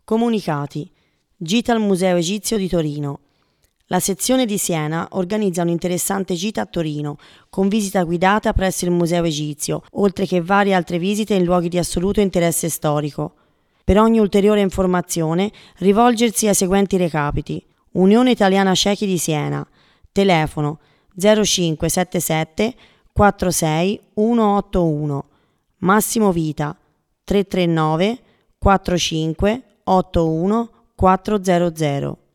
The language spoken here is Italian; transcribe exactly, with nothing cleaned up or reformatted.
Comunicati. Gita al Museo Egizio di Torino. La sezione di Siena organizza un'interessante gita a Torino, con visita guidata presso il Museo Egizio, oltre che varie altre visite in luoghi di assoluto interesse storico. Per ogni ulteriore informazione, rivolgersi ai seguenti recapiti: Unione Italiana Cechi di Siena, telefono zero cinque sette sette quattro sei uno otto uno, Massimo Vita tre tre nove quattro cinque otto uno quattro zero zero.